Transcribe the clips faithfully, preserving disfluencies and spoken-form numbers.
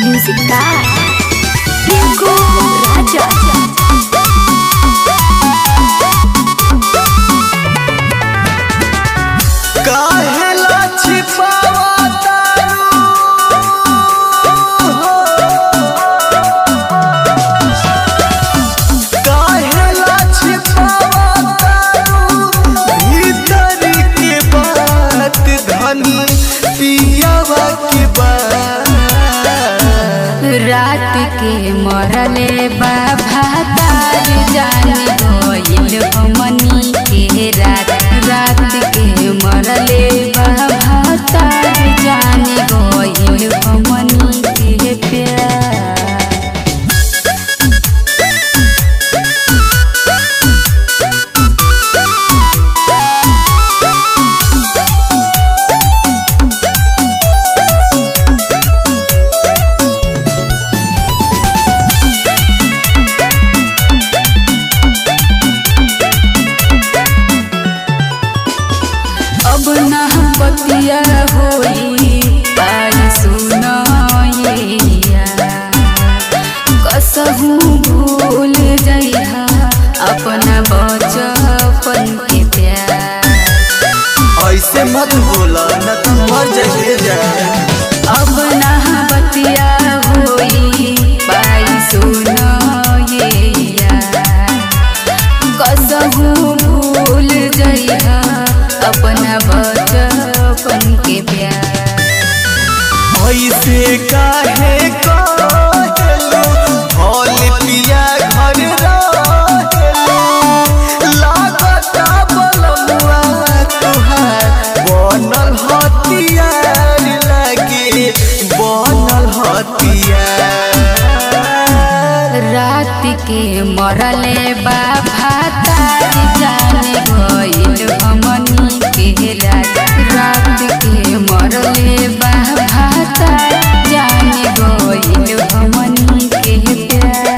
Music by Rinku Raja. काहेला छिपावा तारू हो, काहेला छिपावा तारू भीतर के बात धनी पियावा के बात। रात के मरले बाबा तार जान गइल हमनी के रात। रात के मरले बाबा तार जान गइल हमनी के प्यार। अब ना बतिया होई पाई सुनाइया, कसहू भूल जइहा अपना बचपन के प्यार। ऐसे मत बोला न तो मर जाइए जाए। अब ना बतिया होई पाई सुनाइया, कसहू भूल जइहा अपना बचपन के प्यार। ऐसे काहे कहलो भोल पिया घर रहेलो, लागता बलमुआ तुहार बनल हथियार लागे बनल हथियार। रात के मरले बाबा तार जान गइल हमनी के रात। रात के मरले बाबा तार जान गइल हमनी के प्यार।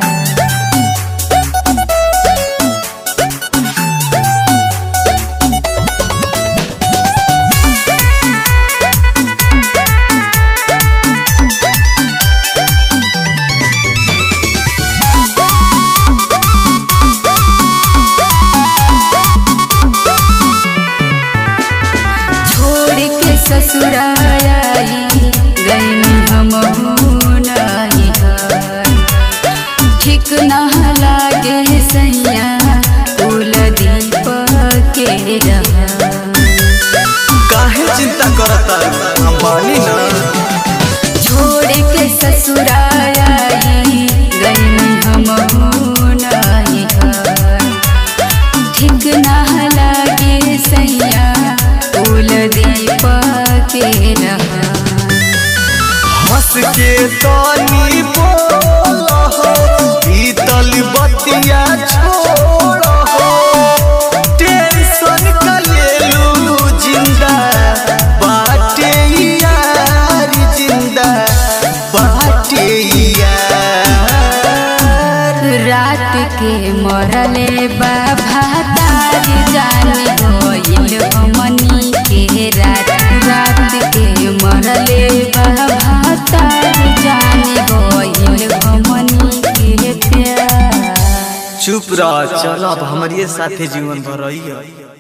ससुराई गई हम नहीं है, ठीक न लागे सैया कुल दीप के रहा। काहे चिंता करता हम बानी ना। छोड़ के ससुराई गई हम नहीं है, ठीक न लागे सैया कुल दीप के रहा। हंस के तनी बोला हो पीतल बतिया छोड़ा हो, टेंशन का लेलू जिंदा बाटे यार, जिंदा बाटे यार। रात के मरले बाबा तार जान गइल हमनी के रात। रात के मरले बाबा तार जान गइल हमनी के प्यार। चुप रह, चल अब हमारे साथे जीवन भर रही है।